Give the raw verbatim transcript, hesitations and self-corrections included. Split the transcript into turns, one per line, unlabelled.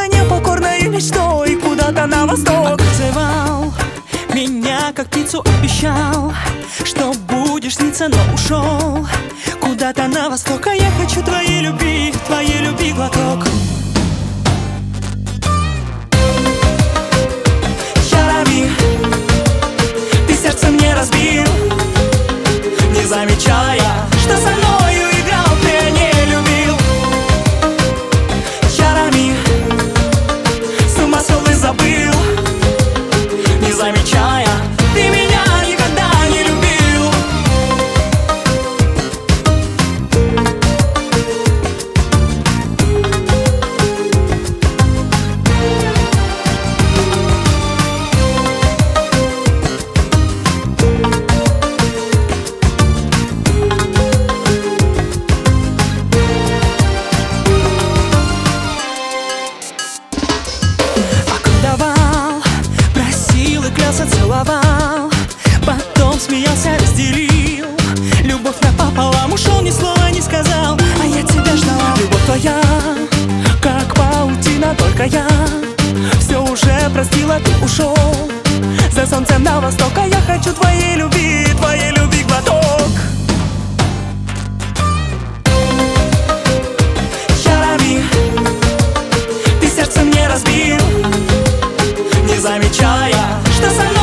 за непокорной мечтой куда-то на восток.
Обзывал меня, как птицу обещал, что будешь сниться, но ушел куда-то на восток. А я хочу твоей любви, твоей любви глоток.
Чарами ты сердце мне разбил, не замечая, что со мною играл, ты не любил. Чарами с ума свел и забыл, не замечая, ты меня никогда не любил.
Целовал, потом смеялся, разделил. Любовь напополам, ушел, ни слова не сказал, а я тебя ждала.
Любовь твоя, как паутина, только я все уже простила, ты ушел за солнцем на восток. А я хочу твоей любви, твоей любви глоток. Чарами ты сердце мне разбил, не замечая, что со мной